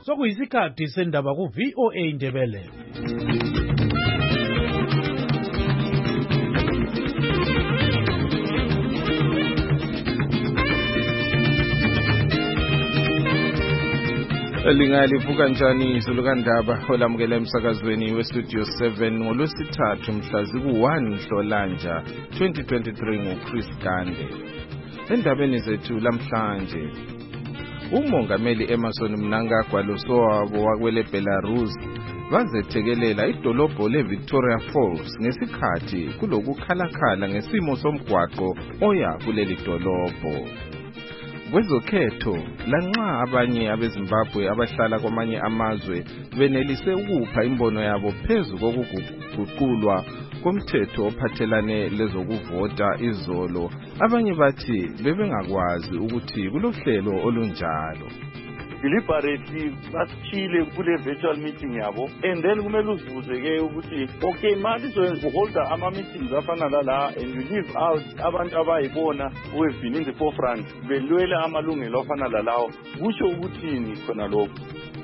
sokuyisikhathi sendaba ku-VOA Indebele. Lingalivuka njani izulukandaba olamukela emsakazweni westudio 7 ngolwesithathu mhla ziku-1 Nhlolanja 2023 nguChris Gande. Endabeni zethu lamhlanje, umongameli Emmerson Mnangagwa losowabo wakwele Belarus bazethekelela idolobho leVictoria Falls ngesikhathi kulokukhalakhala ngesimo somgwaqo oya kuleli dolobho. Kwezokhetho, lanxa abanye abeZimbabwe abahlala kwamanye amazwe benelise ukupha imbono yabo phezu kokuguqulwa komthetho ophathelane lezokuvota izolo, abanye bathi bebengakwazi ukuthi kulohlelo olunjalo. Deliberately basithile kule virtual meeting yabo, and then kumele uzibuze-ke ukuthi okay manje soholda ama-meetings afana lala and you leave out abantu abayibona who have been in the forefront belwela amalungelo afana lalawo, kusho ukuthini khona lokho?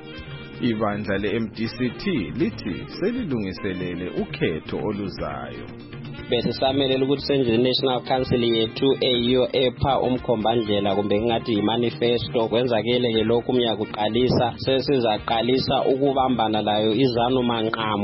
Ibandla le-MDCT lithi selilungiselele ukhetho oluzayo. Bese samelela ukuthi senze National Council yethu eyiyo epha umkhombandlela kumbe ngathi imanifesto. Kwenzakele ke lokhu umnyaka uqalisa, sesizaqalisa ukubambana layo izanu manqamu.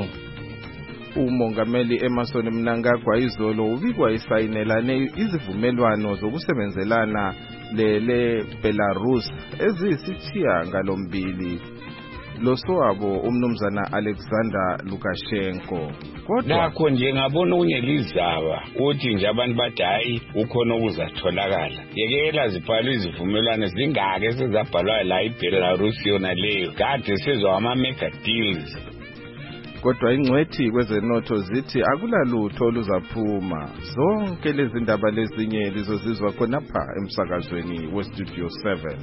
Umongameli Emmerson Mnangagwa izolo ubikwa isayinelane izivumelwano zokusebenzelana le Belarus eziyisithiya ngalombili losowabo umnumzana Alexander Lukashenko. Nakho nje ngabona unyelizaba uthi nje abantu bathi hayi ukhona ukuzatholakala. Yekela zibhalwe izivumelwano zingake sezabhalwa la iBelarus yona leyo. Kade sizwa ama-mega deals. Kodwa ingcwethi kwezenotho zithi akulalutho oluzaphuma. Zonke lezi ndaba lezinye lizozizwa khonapha emsakazweni westudio 7.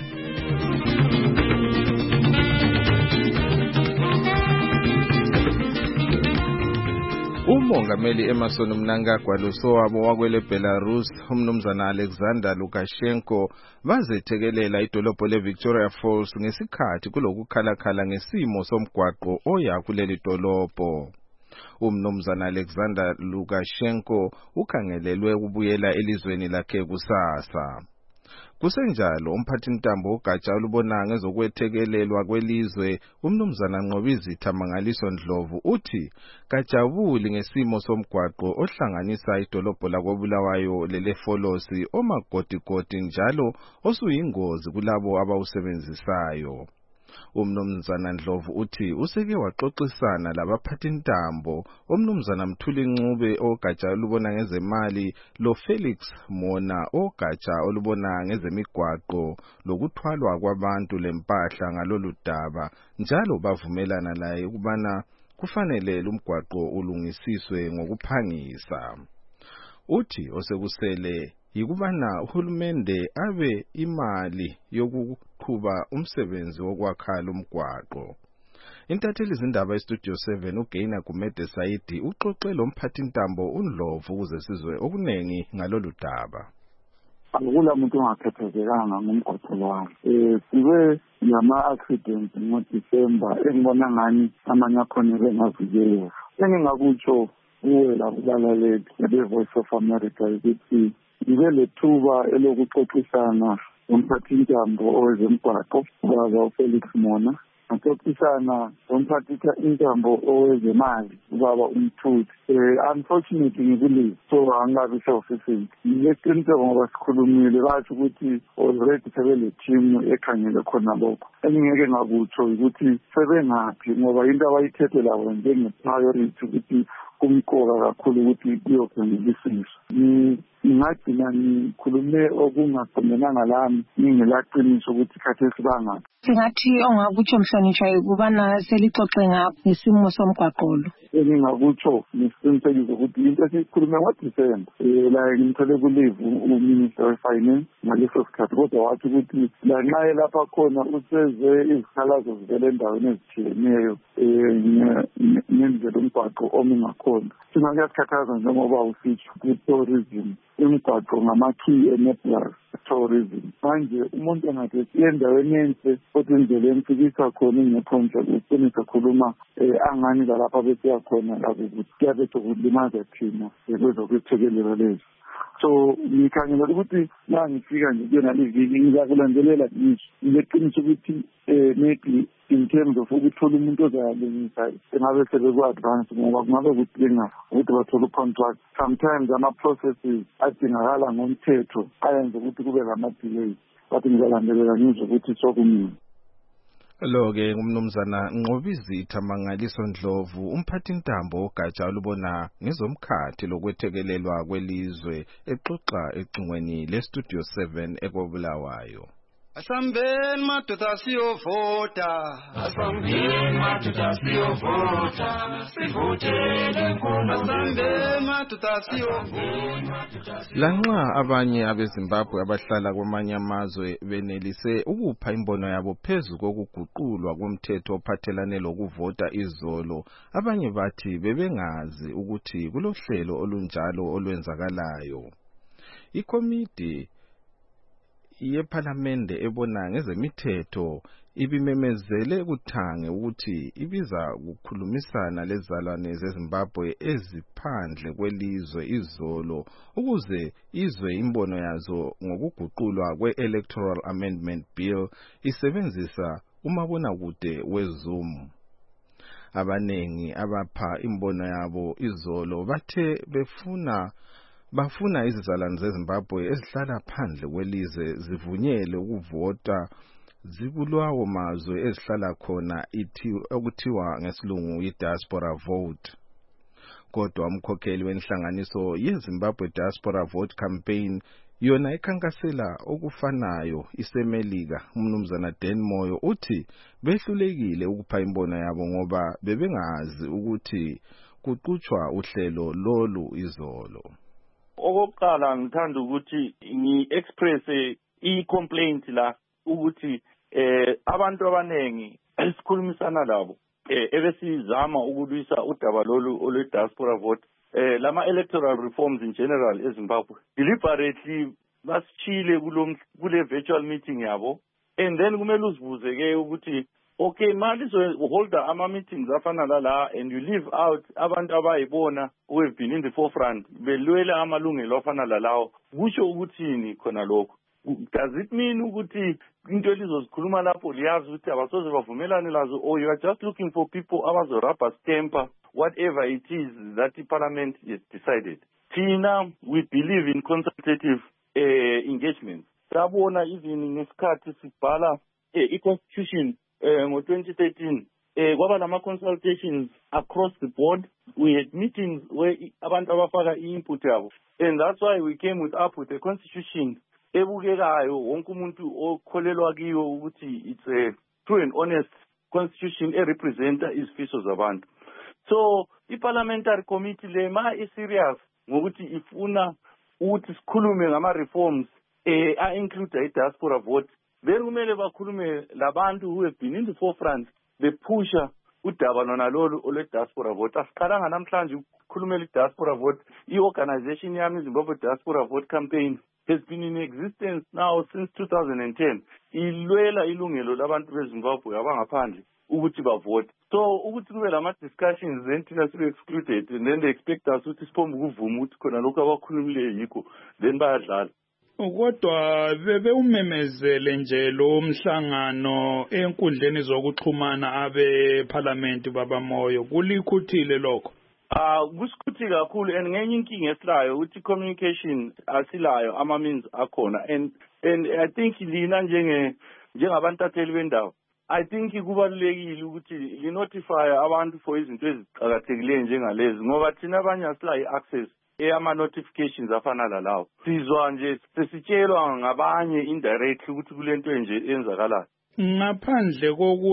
Umongameli Emmerson Mnangagwa losowabo wakwele Belarus umnumzana Alexander Lukashenko bazethekelela idolobho leVictoria Falls ngesikhathi kulokukhalakhala ngesimo somgwaqo oya kuleli dolobho. Umnumzana Alexander Lukashenko ukhangelelwe ukubuyela elizweni lakhe kusasa. Kusenjalo umphathintambo ugatsha olubona ngezokwethekelelwa kwelizwe umnumzana Nqobizitha Mangaliso Ndlovu uthi kajabuli ngesimo somgwaqo ohlanganisa idolobho lakoBulawayo leleFolosi omagodigodi njalo osuyingozi kulabo abawusebenzisayo. Umnumzana Ndlovu uthi useke waxoxisana labaphathintambo omnumzana Mthuli Ncube ogatsha olubona ngezemali lo Felix Mona ogatsha olubona ngezemigwaqo lokuthwalwa kwabantu lempahla ngalolu daba, njalo bavumelana laye ukubana kufanele lumgwaqo ulungisiswe ngokuphangisa. Uthi osekusele yikubana uhulumende abe imali yokuqhuba umsebenzi wokwakha lumgwaqo. Intatheli izindaba estudio 7 uGaina Gumede Saidi uxoxe lo mphathintambo uNdlovu ukuze sizwe okunengi ngalolu daba. Akula muntu ongakhathazekanga ngomgwaqo wami. Sibe nama-accident ngoDisemba engibona ngani amanye akhona bengavikeleka. Engingakutsho kuwe la kubalaleli be-Voice of America ukuthi ibe lethuba elokuxoxisana nomphathintambo owezemgwaqo ubaba uFelix Mona, axoxisana nomphathintambo owezemali ubaba uMthuthi. Unfortunately ngikulive so angabi se-ofisini. Ngileqiniseko ngoba sikhulumile bathi ukuthi already sebele team ekhangele khona lokho. Engingeke ngakutsho ukuthi sebengaphi ngoba into abayithethe labo njenge-priority ukuthi kumqoka kakhulu ukuthi kuyokwengelisiswa. Ngingagcina ngikhulume okungaqondenanga lami ngingelaqiniso ukuthi khathesi bangaphi. Singathi ongakutsho mhlonishwa ukubana selixoxe ngapho ngesimo somgwaqo lo. Engingakutsho nesiqinisekiso ukuthi into esikhulume ngoDisemba la ngimthole kulive uMinister weFinance ngaleso sikhathi, kodwa wathi ukuthi lanxa lapha khona useze izikhalazo zivele endaweni ezithiyeneyo ngendlela umgwaqo omi ngakhona. Thina kuyasikhathaza njengoba usitsho ku-tourism imigwaqo ngama-key enablers tourism. Manje umuntu angathi endaweni enhle kodwa indlela emfikisa khona ingekhonja ugcine sakhuluma angani lapha bese yakhona la ukuthi kuyabethe ukulimaza thina kwezokuthekelela lezi. So ngikhangela ukuthi la ngifika nje kuyona liviki ngizakulandelela ngileqiniso ukuthi maybe in terms of ukuthola umuntu ozayalungisa engabe sebeku-advance ngoba kungabe kudinga ukuthi bathole u-contract. Sometimes ama-processes adingakala ngomthetho ayenza ukuthi kube lama-delays, but ngizalandelela ngizwe ukuthi sokumini. Lo-ke ngumnumzana Nqobizitha Mangaliso Ndlovu, umphathintambo wogatsha olubona ngezomkhathi lokwethekelelwa kwelizwe, exoxa ecingweni leStudio 7 eKobulawayo. Asambeni madoda siyovota, asambeni madoda siyovota, sivotele nkulu. Asambeni madoda siyovota. Lanxa abanye abeZimbabwe abahlala kwamanye amazwe benelise ukupha imbono yabo phezu kokuguqulwa komthetho ophathelane lokuvota izolo, abanye bathi bebengazi ukuthi kulohlelo olunjalo olwenzakalayo. Ikomiti yePhalamende ebona ngezemithetho ibimemezele kuthange ukuthi ibiza ukukhulumisana lezalwane zeZimbabwe eziphandle kwelizwe izolo ukuze izwe imbono yazo ngokuguqulwa kwe-Electoral Amendment Bill isebenzisa umabonakude weZoom. Abanengi abapha imbono yabo izolo bathe bafuna izizalwane zeZimbabwe ezihlala phandle kwelizwe zivunyelwe ukuvota zikulawo mazwe ezihlala khona okuthiwa ngesilungu i-diaspora vote. Kodwa umkhokheli wenhlanganiso yeZimbabwe Diaspora Vote Campaign yona ikhankasela okufanayo isemelika, umnumzana Dan Moyo uthi behlulekile ukupha imbono yabo ngoba bebengazi ukuthi kuqhutshwa uhlelo lolu izolo. Okokuqala ngithanda ukuthi ngi-express i-complaint la ukuthi abantu abanengi esikhulumisana labo ebesizama ukulwisa udaba lolu olwe-diaspora vote lama-electoral reforms in general eZimbabwe deliberately basishile kule virtual meeting yabo, and then kumele uzibuze-ke ukuthi okay mali holda ama-meetings afana la and you leave out abantu abayibona who have been in the forefront belwela amalungelo afana lalawo, kusho ukuthini khona lokho? Does it mean ukuthi into elizozikhuluma lapho liyazi ukuthi abasoze bavumelane lazo, or you are just looking for people abazorubber stamper whatever it is that the parliament has decided? Tina, we believe in consultative engagement. Sabona even ngesikhathi sibhala i-constitution ngo-2013 kwaba lama-consultations across the board. We had meetings where abantu abafaka i-input yabo, and that's why we came up with a constitution ebukekayo wonke umuntu okholelwa kiyo ukuthi it's a true and honest constitution erepresenta izifiso zabantu. So i-parliamentary committee le ma i-serious ngokuthi ifuna ukuthi sikhulume ngama-reforms a-include i-diaspora vote, then kumele bakhulume labantu who have been in the forefront bephusha udaba lona lolu olwe-diaspora vote. Asiqalanga namhlanje ukukhulumela i-diaspora vote. I-organization yami Zimbabwe Diaspora Vote Campaign has been in existence now since 2010. Ilwela ilungelo labantu beZimbabwe abangaphandle ukuthi bavote. So ukuthi kube lama-discussions then thina sibe excluded, and then they expect us ukuthi sipombe ukuvuma ukuthi khona lokhu abakhulumileyo yikho, then bayadlala. Kodwa bebewumemezele nje lo mhlangano enkundleni zokuxhumana abeParliament babamoyo, kulikhuthile lokho? Kusikhuthi kakhulu, and ngenye inkinga esilayo ukuthi communication asilayo, ama-means akhona, and I think lina njengabantatheli bendawo, I think kubalulekile ukuthi li-notify abantu for izinto eziqakathekileyo njengalezi, ngoba thina abanye asilayo i-access ama-notifications afana lalawo. Sizwa nje sesitshelwa ngabanye indirectly ukuthi kulento enje enzakalayo. Ngaphandle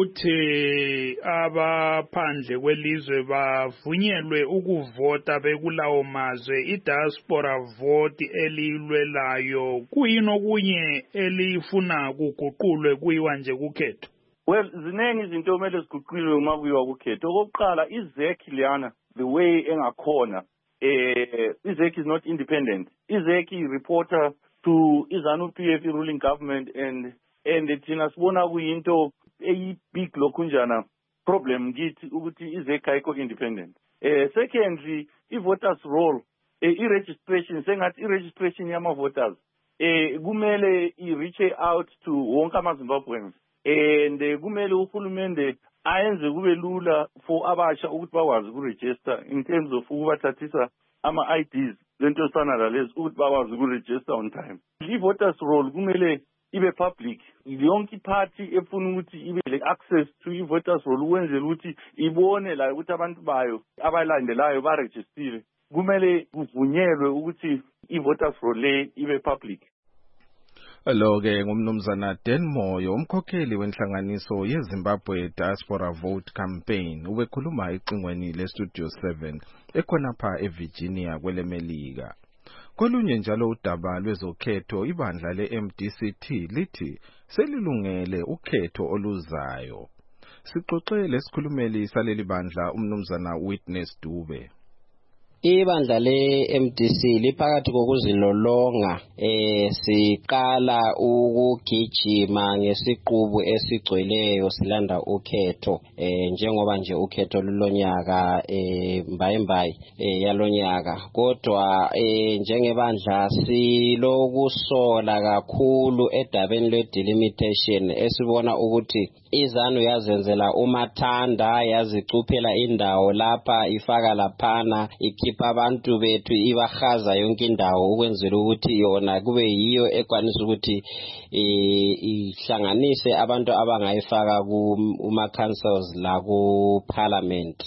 kokuthi abaphandle kwelizwe bavunyelwe ukuvota bekulawo mazwe, i-diaspora vote elilwelayo kuyini okunye elifuna kuguqulwe kuyiwa nje kukhetho? Well, ziningi izinto kumele ziguqulwe uma kuyiwa kukhetho. Okokuqala, i-ZEC liyana the way engakhona, i-ZEC is not independent. I-ZEC reporter to iZANU-PF ruling government and thina sibona kuyinto big lokhunjana problem kithi ukuthi iZEC ayikho independent. Secondly, i-voters roll, i-registration, sengathi i-registration yama-voters, kumele i-reach out to wonke ama-Zimbabweans. And kumele uhulumende ayenze kube lula for abasha ukuthi bakwazi ukuregister in terms of ukubathathisa ama-IDs, lento sana lalezi ukuthi bakwazi ukuregister on time. I-voters roll kumele ibe public. Yonke party efuna ukuthi ibe le-access to i-voters roll ukwenzela ukuthi ibone la ukuthi abantu bayo abalandelayo barejistile. Kumele kuvunyelwe ukuthi i-voters roll le ibe public. Lo-ke ngumnumzana Dan Moyo, umkhokheli wenhlanganiso yeZimbabwe Diaspora Vote Campaign, ubekhuluma ecingweni leStudio 7 ekhonapha eVirginia kwelemelika. Kolunye njalo udaba lwezokhetho, ibandla le-MDCT lithi selilungele ukhetho oluzayo. Sixoxe lesikhulumeli saleli bandla umnumzana Witness Dube. Ibandla le-MDC liphakathi kokuzilolonga siqala ukugijima ngesiqubu esigcweleyo silanda ukhetho njengoba nje ukhetho lulonyaka mbayimbayi yalonyaka kodwa njengebandla silokusola kakhulu edabeni lwe-delimitation esibona ukuthi iZANU yazenzela umathanda yazicuphela indawo lapha ifaka laphana ikhipha abantu bethu ibahaza yonke indawo ukwenzela ukuthi yona kube yiyo ekwanisa ukuthi ihlanganise abantu abangayifaka kuma councils la ku parliament.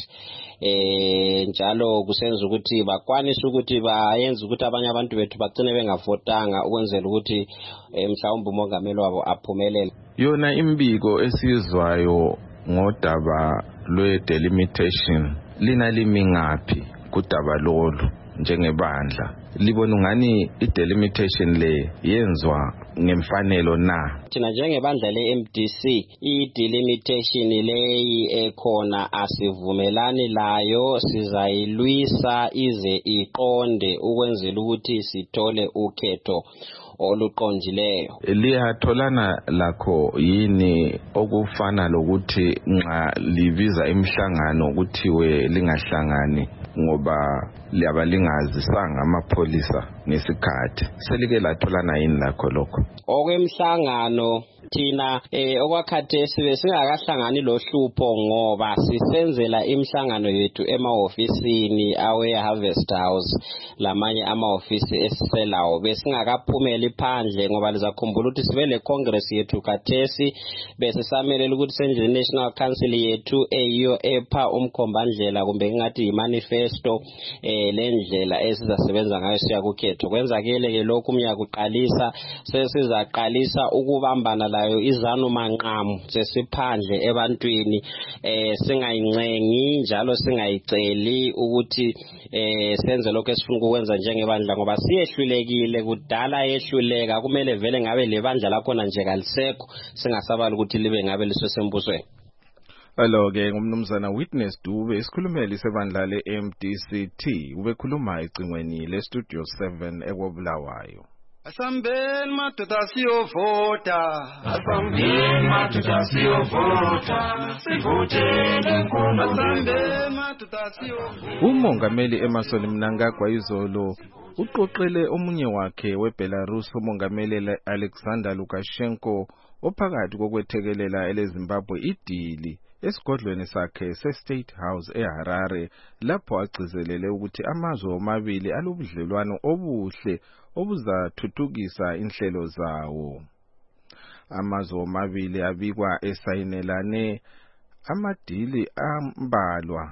Njalo kusenza ukuthi bakwanise ukuthi bayenze ukuthi abanye abantu bethu bagcine bengavotanga ukwenzela ukuthi mhlawumbe umongameli wabo aphumelele. Yona imbiko esizwayo ngodaba lwe-delimitation lina limi ngaphi kudaba lolu njengebandla? Libona ungani i-delimitation le yenzwa ngemfanelo na? Thina njengebandla le-MDC i-delimitation leyi ekhona asivumelani layo, sizayilwisa ize iqonde ukwenzela ukuthi sithole ukhetho oluqondileyo. Liyatholana lakho yini okufana lokuthi nxa libiza imhlangano kuthiwe lingahlangani ngoba liyabalizisanga amapholisa ngesikhathi? Selike latholana yini lakho lokho? Okwemhlangano thina okwakhathesi besingakahlangani lohlupho ngoba sisenzela imhlangano yethu emahofisini awe Harvest House lamanye amahofisi esiselawo besingakaphumeli phandle ngoba lizakhumbula ukuthi sibe le congress yethu khathesi bese samelela ukuthi senze National Council yethu eyiyo epha umkhombandlela kumbe ngathi imanifesto lendlela esizasebenza ngayo siya kukhetho. Kwenzakele ke lokhu umnyaka uqalisa sesizaqalisa ukubambana layo iZANU manqamu sesiphandle ebantwini singayincengi njalo singayiceli ukuthi senze lokho esifuna ukwenza njengebandla ngoba siyehlulekile kudala yehluleka kumele vele ngabe lebandla lakhona nje kalisekho singasabali ukuthi libe ngabe lisesembusweni. Alo-ke ngumnumzana Witness Dube, isikhulumeli sebandla le-MDCT, ubekhuluma ecingweni leStudio 7 eKobulawayo. Asambeni madoda siyovota, asambeni madoda siyovota, sivotele Nkumbulo. asambeni madoda siyovota. Umongameli Emmerson Mnangagwa izolo uqoqele omunye wakhe weBelarus umongameli Alexander Lukashenko ophakathi kokwethekelela eleZimbabwe idili esigodlweni sakhe se-State House eHarare lapho agcizelele ukuthi amazwe omabili alobudlelwano obuhle obuzathuthukisa inhlelo zawo. Amazwe omabili abikwa esayinelane amadili ambalwa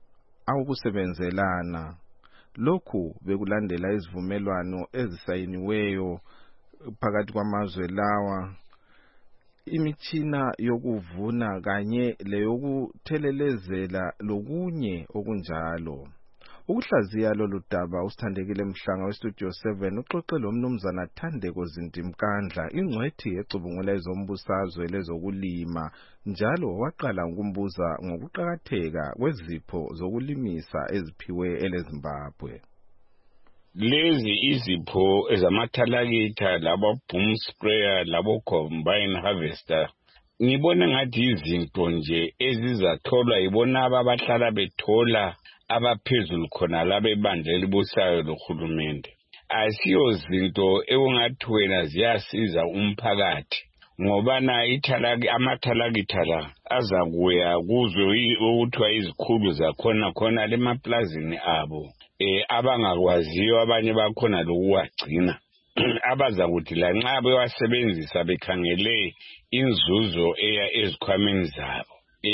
awukusebenzelana. Lokhu bekulandela izivumelwano ezisayiniweyo phakathi kwamazwe lawa, imitshina yokuvuna kanye leyokuthelelezela lokunye okunjalo. Ukuhlaziya lolu daba usithandekile Mhlanga weStudio 7 uxoxe lomnumzana Thandeko Zintimkandla ingcwethi ecubungula ezombusazwe lezokulima njalo waqala ukumbuza ngokuqhakatheka kwezipho zokulimisa eziphiwe eleZimbabwe. lezi izipho ezamathalakitha labo boom sprayer labo combine harvester ngibona ngathi izinto nje ezizatholwa yibona abahlala bethola abaphezulu khona labebandla elibusayo lohulumende. Asiyo zinto ekungathi wena ziyasiza umphakathi ngoba amathalakitha la azakuya kuzwe ukuthiwa izikhulu zakhona khona lemaplazini abo abangakwaziyo abanye bakhona lokuwagcina abazakuthi lanxa bewasebenzisa bekhangele inzuzo eya ezikhwameni zabo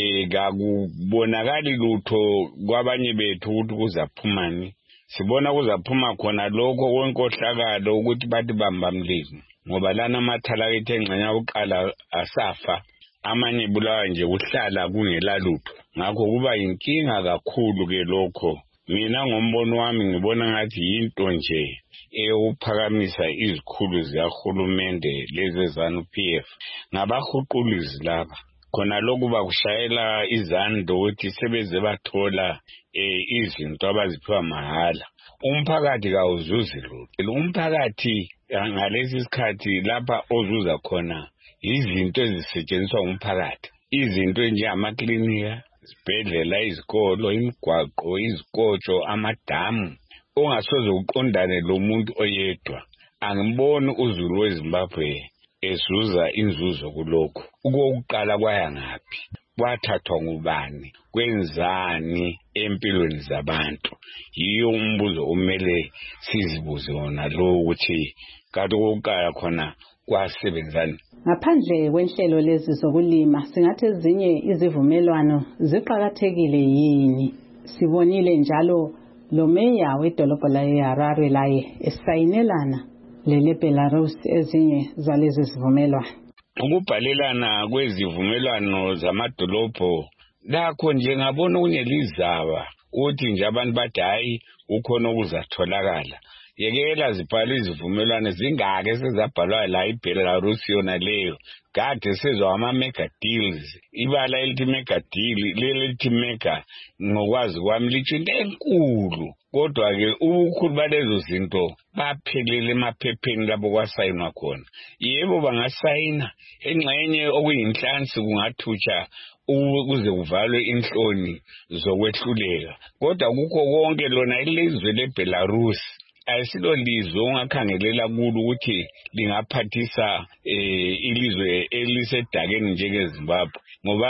kakubonakali lutho kwabanye bethu ukuthi kuzaphumani. Sibona kuzaphuma khona lokho kwenkohlakalo ukuthi bathi bamba mlimi ngoba lana amathalakitha engxenya uqala asafa amanye bulawa nje kuhlala kungela lutho ngakho kuba inkinga kakhulu ke lokho. Mina ngombono wami ngibona ngathi yinto nje eyokuphakamisa izikhulu zikahulumende lezi ZANU-PF ngabahuqulizi laba khona lokhu bakushayela izando ukuthi sebeze bathola izinto abaziphiwa mahala. Umphakathi kawuzuzi lutho. Umphakathi ngalesi sikhathi lapha ozuza khona izinto ezisetshenziswa umphakathi, izinto enjengamaklinika, izibhedlela, izikolo, imigwaqo, izikotsho, amadamu. Ongasoze uqondane lo muntu oyedwa. Angiboni uZulu weZimbabwe ezuza inzuzo kulokho. Ukuqala kwaya ngaphi? Kwathathwa ngubani? Kwenzani empilweni zabantu? Yiyo umbuzo omele sizibuze wona lo ukuthi kanti ukuqala khona kwasebenzani. Ngaphandle kwenhlelo lezi zokulima singathi ezinye izivumelwano ziqhakathekile yini? Sibonile njalo lo meya wedolobha laseHarare laye esayinelana leBelarus ezinye zalezi zivumelwano. Ukubhalelana kwezivumelwano zamadolobho lakho nje ngabona kunelizaba uthi nje abantu bathi hayi ukhona okuzatholakala. Yekela zibhalwe izivumelwano zingake sezabhalwa la iBelarus yona leyo kade sezwa ama-mega deals. Ibala elithi mega deal lelithi mega ngokwazi kwami lithi into enkulu kodwa-ke ubukhulu balezo zinto baphelele emaphepheni labo kwasayinwa khona. Yebo bangasayina engxenye okuyinhlansi kungathutsha ukuze kuvalwe inhloni zokwehluleka kodwa kukho konke lona ilizwe leBelarus ayisilo lizwe ongakhangelela kulo ukuthi lingaphathisa ilizwe elisedakeni njengeZimbabwe ngoba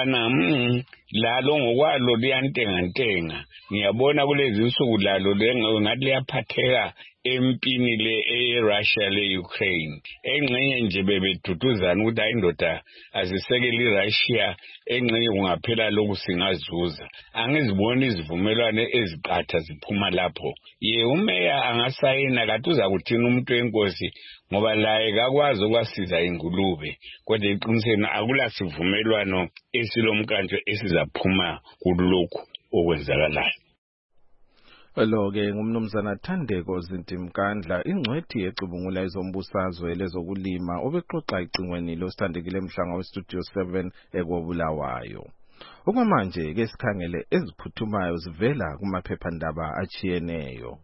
lalo ngokwalo liyantengantenga. Ngiyabona kulezi insuku lalo ngathi liyaphatheka empini le eRussia le-Ukraine engxenye nje bebeduduzana ukuthi ayindoda azisekele iRussia engxenye kungaphela lokhu singazuza. Angiziboni izivumelwano eziqatha ziphuma lapho. Umeya angasayina kade uzakuthina umuntu wenkosi ngoba laye kakwazi ukwasiza ingulube kodwa eqinisweni akulasivumelwano esilomkantsho esizaphuma kulokhu okwenzakalayo. Lo-ke ngumnumzana Thandeko Zintimkandla ingcwethi yecubungula ezombusazwe lezokulima obexoxa icingweni losithandekile mhlanga westudio 7 ekobulawayo. Okwamanje ke sikhangele eziphuthumayo zivela kumaphephandaba achiyeneyo.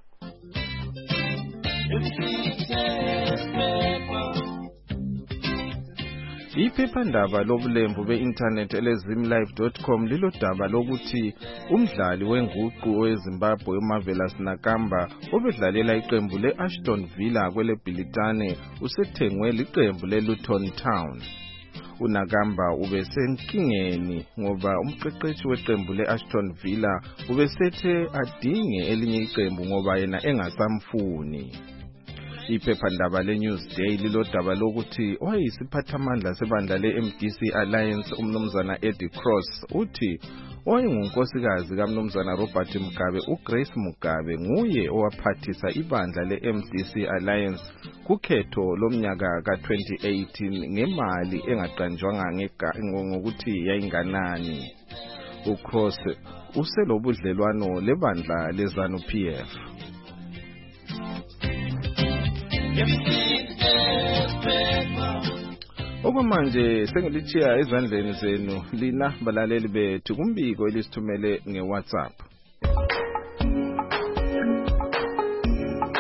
Iphephandaba lobulembu be-internet elezimlive.com lilodaba lokuthi umdlali wenguqu weZimbabwe uMarvelous Nakamba obedlalela iqembu le-Ashton Villa kweleBhilitane usethengwe liqembu leLuton Town. uNakamba ubesenkingeni ngoba umqeqeshi weqembu leAshton Villa ubesethe adinge elinye iqembu ngoba yena engasamfuni. Iphephandaba leNewsday lilodaba lokuthi oyisiphathamandla sebandla leMDC Alliance umnumzana Eddie Cross uthi oyengunkosikazi kaMnumzana Robert Mugabe uGrace Mugabe nguye owaphathisa ibandla leMDC Alliance kukhetho lomnyaka ka2018 ngemali engaqanjwanga ngokuthi yayinganani. uCross uselobudlelwano lebandla leZANU-PF. Okwamanje sengilitshiya ezandleni zenu lina balaleli bethu kumbiko elisithumele ngeWhatsApp.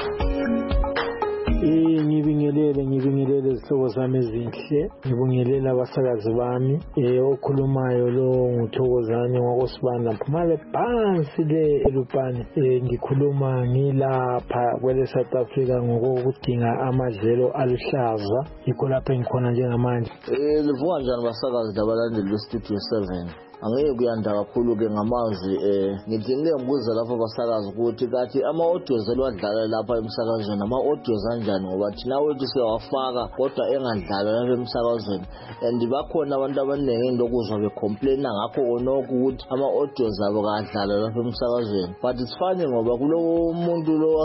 Ngibingelele izihlobo zami ezinhle, ngibingelela abasakazi bami, okhulumayo lo nguthokozane ngokosibanda phumale phansi le elupane. Ngikhuluma ngilapha kwele South Africa ngokudinga amadlelo aluhlaza, yikho lapha engikhona njengamanje. Livuka njani basakazi labalandeli beStudio 7? Angeke kuyanda kakhulu ke ngamazwi ngithi ngiyembuza lapho basakazi ukuthi kathi ama-audios elwadlala lapha emsakazweni ama-audios anjani, ngoba thina wethu siyawafaka kodwa engadlala lapha emsakazweni, and bakhona abantu abaningi endokuzwa becomplaina ngakho konokho ukuthi ama-audios abo kadlala lapha emsakazweni. But it's funny ngoba kulo muntu lo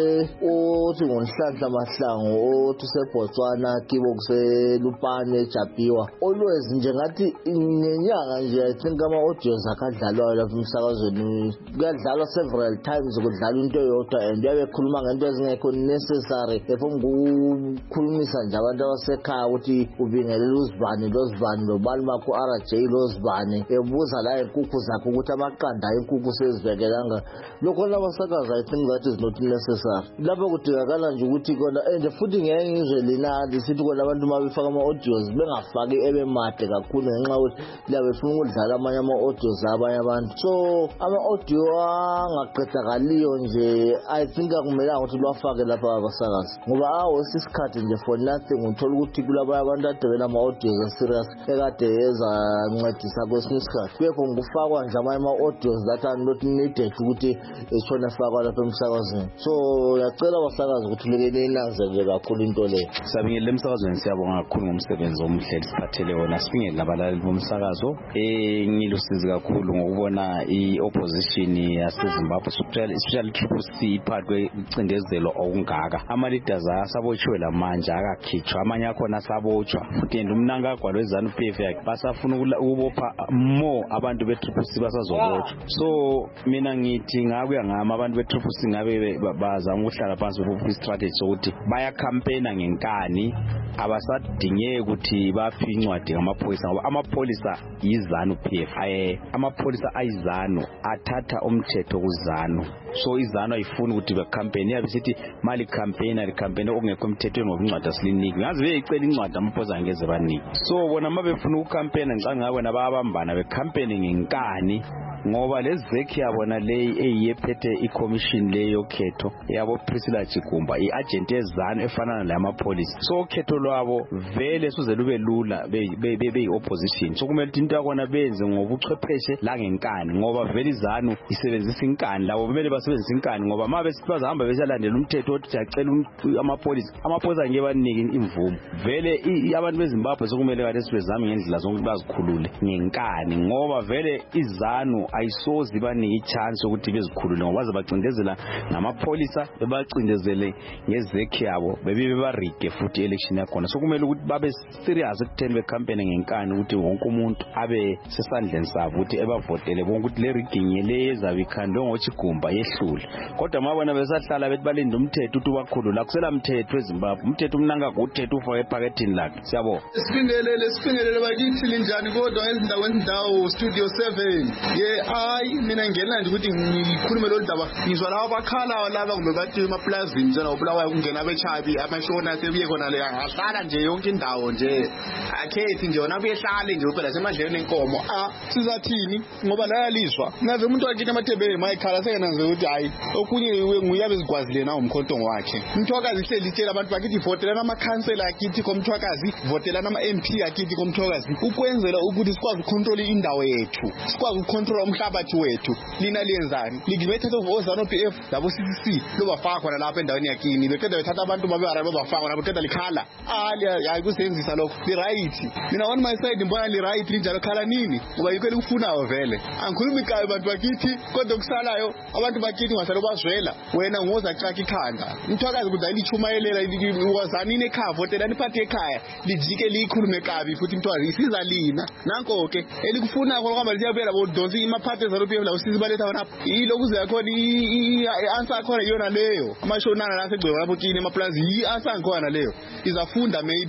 othi ngoNhlanhla Mahlangu othi seBotswana kibo kuselupane eJapiwa, always nje ngathi ngenyanga nje think ama-audios akadlalwayo lapha emsakazweni kuyadlalwa several times, kudlala into eyodwa and uyabekhuluma ngento ezingekho necessary epho ukukhulumisa nje abantu abasekhaya ukuthi ubingelela uzibani lobani bakho RJ lozibani, ebuza la inkukhu zakho ukuthi amaqanda inkukhu sezibekelanga. Lokho labasakazi I think that is not necessary. Lapho kudingakala nje ukuthi kona and futhi ngeke ngizwe lina lisithi kona abantu mabefaka ama-audios bengafaki ebemade kakhulu ngenxa yokuthi labefuna ukudlala amanye ama-audios abanye abantu. So ama-audio angaqedakaliyo nje I think akumelanga ukuthi lwafake lapha abasakazi, ngoba awesisikhathi nje for nothing uthola ukuthi kulabanye abantu adebela ama-audios aserious ekade ezancedisa kwesinye isikhathi, kuyekho ngokufakwa nje amanye ama-audios that are not needed ukuthi eshona efakwa lapha emsakazweni. So yacela abasakazi ukuthi lekeni inaze nje kakhulu into leyo. Sabingelela emsakazweni, siyabonga kakhulu ngomsebenzi omuhle lisiphathele wona. Sibingelela nabalaleli bomsakazo. Ngilusizi kakhulu ngokubona i-opposition yaseZimbabwe especially Triple C iphakathi kwecindezelo okungaka. Ama-leaders asabotshiwe lamanje akakhitshwa, amanye akhona asabotshwa futhi and umnankagwa lwezanu-PF yakhe basafuna ukubopha more abantu be-Triple C basazobotshwa. So mina ngithi ngakuya ngami abantu be-Triple C ngabe bazama ukuhlala phansi bopha i-strategy sokuthi bayakhampeyina ngenkani, abasadingeki ukuthi baphe incwadi ngamapholisa ngoba amapholisa yizanu-PF. Amapholisa ayizanu athatha umthetho kuzanu, so izanu ayifuni ukuthi bekhampeyini yabe sithi mali campaigner okungekho emthethweni ngoba incwadi asiliniki. Ngazi beyicela incwadi amapholisa angeze baniki. So bona mabefuna ukukhampeyina ngicanga ngabe nababambana bekhampeyini ngenkani ngoba lezekhi yabona leyi eyephethe i-commission leyo khetho yabo Priscilla Chigumba i-agent yezanu efanana la amapholisa. So khetho lwabo vele suze lube lula be-opposition. So kumele into yakona benze ngobuchwepheshe la ngenkani ngoba vele izanu isebenzisa inkani, labo kumele basebenzisa inkani ngoba ma besibazahamba besalandela umthetho othi acela amapholisa ngeke banike imvumo. Vele abantu beZimbabwe sokumele kade sibezame ngendlela zonke bazikhulule ngenkani ngoba vele izanu ayisozi banike ichance ukuthi bezikhulule ngoba baze bacindezela namapholisa bebacindezele ngezekhi yabo bebarige futhi election yakhona. So kumele ukuthi babe serious ekutheni becampaign ngenkani ukuthi wonke umuntu abe sesandleni sabo ukuthi ebavotele bonke ukuthi le rigging le ezabe ikhandwe ngoChigumba yehlule. Kodwa mabona besahlala bethi balinde umthetho ukuthi ubakhulula kusela mthetho eZimbabwe, umthetho umnankaka uthetho ufake ephakethini lakhe. Siyabonga. Sibingelele bakithi linjani kodwa ngezindawo Studio 7. Hayi mina ngena nje ukuthi ngikhulume lo ndaba ngizwa laba bakhala laba kumbe bathi emaplazini njena ubulawayo kungena abechabi amashona sebuye khona le angahlala nje yonke indawo nje akhethi nje wona behlale nje phela semadlelweni enkomo. Sizathini ngoba la yalizwa ngaze umuntu wakithi amathebeni mayikhala sekenanze ukuthi hayi okunye nguyabe zigwazile na umkhontongo wakhe. Umthwakazi ihleli itshela abantu bakithi votelana amakhansela akithi komthwakazi, votelana ama-MP akithi komthwakazi ukwenzela ukuthi sikwazi ukontrol indawo yethu, sikwazi ukontrol umhlabathi wethu. Lina liyenzani? Ligibethethe ozanu-PF labo CCC lobafaka khona lapha endaweni yakini beqeda bethatha abantu babara babafaka lapho qeda likhala. Hayi kusenzisa lokho li right. Mina on my side mbona li right linjalo khala nini ngoba yikho elikufunayo vele. Angikhulumi ikayo abantu bakithi kodwa kusalayo abantu bakithi ngasalo bazwela wena ngoza caka ikhanda. Umthwakazi kudala ichumayelela wazanini ekhaya votelani iphathi ekhaya lijike likhulume kabi futhi umthwakazi isiza lina nanko ke elikufuna ngoba liyabela bodonsi imaphathi ezalo-PF la usizi baletha wona ilokuze yakhona i-answer yakhona iyona leyo amashonana la segcwe lapho kini emaplazi i-answer yakhona leyo izafunda maybe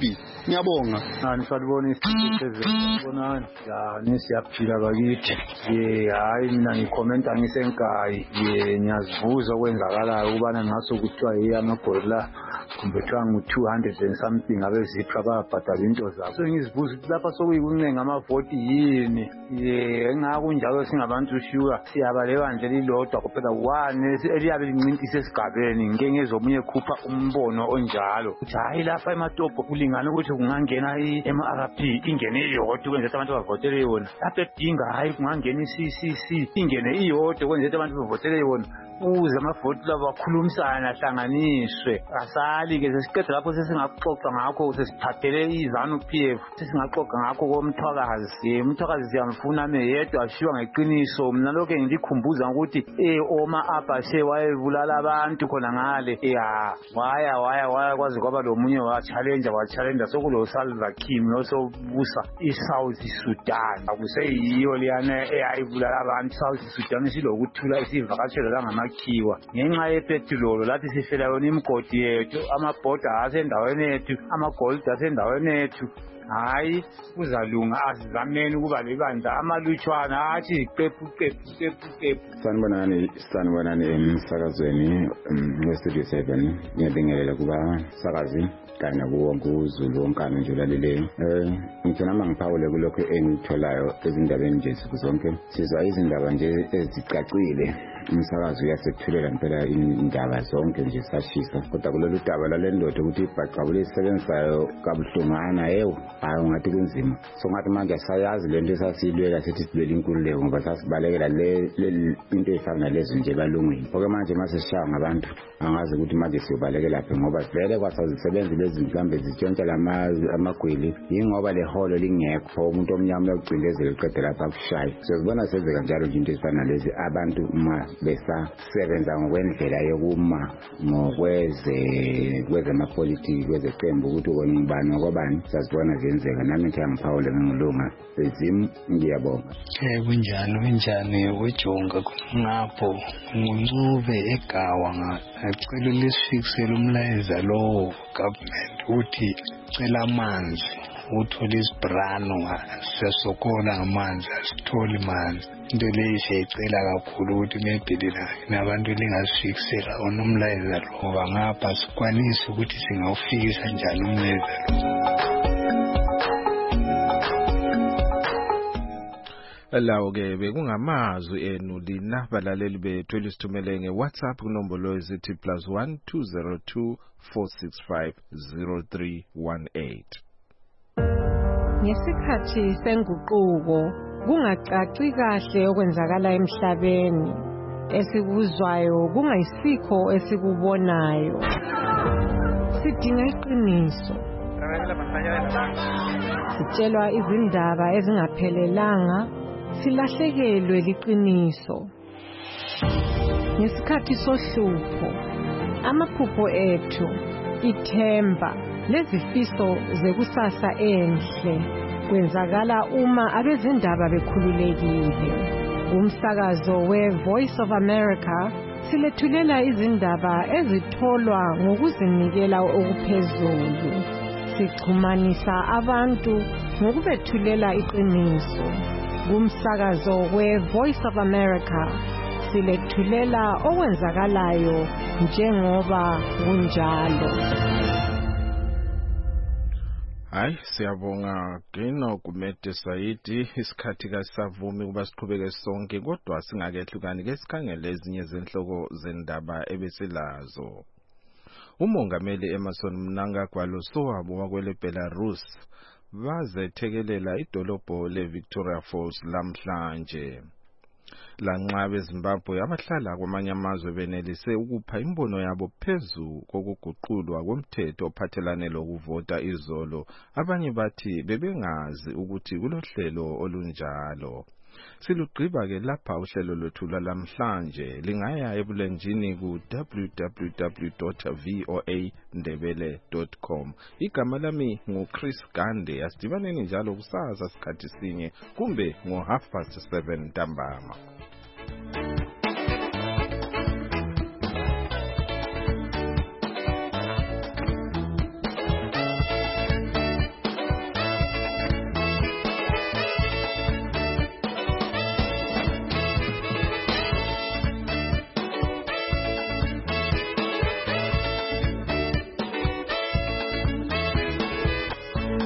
ngiyabonga. Nisalibona isibonani yani siyaphila bakithi hayi mina ngikhomenta ngisenkayi ngiyazibuza okwenzakalayo ukubana ngaso kuthiwa amagorilla kumbe kuthiwa ngu-200 and something abezipha bayabhadala into zabo. So ngizibuza ukuthi lapha sokuyikuncenga amavoti yini engakunjalo singabantu sure siyabaleka nje lilodwa kuphela one eliyabe lincintisa esigabeni ngike ngezomunye khupha umbono onjalo ukuthi hayi lapha ematopho kulingana ukuthi kungangena i-MRP ingene iyodwa kwenzela abantu bavotele yona lapha edinga hayi kungangena i-CCC ingene iyodwa kwenzela abantu bavotele yona uze amavoti labo akhulumisana ahlanganiswe asali-ke sesiqeda lapho sesingaxoxa ngakho sesithathele iZANU-PF sesingaxoxa ngakho komthwakazi umthwakazi siyamfuna yedwa ashiywa ngeqiniso mina lokho ngikhumbuza ukuthi oma abashe wayebulala abantu khona ngale waya kwazi kwaba lomunye wa-challenge sokulo Salva Kiir osobusa i-South Sudan akuseyiyo liyana eyayibulala abantu. South Sudan silokuthula isivakashelo langamakhiwa ngenxa yepetrolo lathi sifela yona imigodi yethu amabhoda asendaweni yethu amagolide asendaweni yethu hayi kuzalunga asizameni ukuba lebandla amalutshwana athi qephu. Sanibonani emsakazweni weStudio 7 ngiyabingelela kuba sakazi kanye kuwonke uzulu wonkana nje ulaleleyo. Ngithi nami ngiphawule kulokho engitholayo ezindabeni nje zonke sizwa izindaba nje ezicacile. Umsakazi uyasethulela impela indaba zonke nje sashisa kodwa kulolu daba lalendoda ukuthi ibhaqabule isebenzayo kabuhlungana hayi ungathi kunzima so ngathi manje sayazi lento esasiyilwela sithi silwela inkululeko ngoba sasibalekela into efana nalezo nje balungwini oke manje mase sishaya ngabantu angazi ukuthi manje siyobalekela lapha ngoba vele kwasazisebenza lezi mhlambe zitshontsha amagwili yingoba leholo lingekho umuntu omnyama uyagcindezela uqede lapha kushaye sizibona senzeka njalo nje into efana nalezi abantu uma besasebenza ngokwendlela yokuma kwezemapolitiki kwezeqembu ukuthi ubone ngubani ngobani sazibona zenzeka nami ngithi angiphawule ngingulunga ezimu ngiyabonga. Kunjani wejonga ngapho nguncube egawa ngacela lesifikisela umlayezo lo government uthi cela amanzi uthole isibrano siyasokola ngamanzi asitholi manzi into leyo siyayicela kakhulu ukuthi maybe nabantu lingasifikisela umlayezo lo ngoba ngapha sikwanise ukuthi singawufikisa njani umlayezo lo. Lawo-ke bekungamazwi enu lina balaleli bethu elisithumele nge-WhatsApp kunombolo ezithi +1 202 465 0318. Ngesikhathi senguquko kungacaci kahle okwenzakala emhlabeni esikuzwayo kungayisikho esikubonayo sidinga iqiniso sitshelwa izindaba ezingaphelelanga silahlekelwe liqiniso ngesikhathi sohlupho amaphupho ethu ithemba lezifiso zekusasa enhle kwenzakala uma abezindaba bekhululekile. Umsakazo we-Voice of America silethulela izindaba ezitholwa ngokuzinikela okuphezulu sixhumanisa abantu ngokubethulela iqiniso. Kumsakazo we-Voice of America silethulela okwenzakalayo njengoba kunjalo. Hayi siyabonga Gino Kumete Saidi isikhathi kasavumi kuba siqhubeke sonke kodwa singakehlukani ke sikhangele ezinye zenhloko zendaba ebesilazo. Umongameli Emmerson Mnangagwa losowabo wakwele Belarus bazethekelela idolobho leVictoria Falls lamhlanje. Lanxa beZimbabwe abahlala kwamanye amazwe benelise ukupha imbono yabo phezu kokuguqulwa komthetho ophathelane lokuvota izolo, abanye bathi bebengazi ukuthi kulohlelo olunjalo. Silugqiba ke lapha uhlelo lwethu lamhlanje lingaya ebulenjini ku www.voandebele.com. Igama lami nguChris Gande. Asidibaneni njalo kusasa sikhathi sinye kumbe ngo 7:30 ntambama.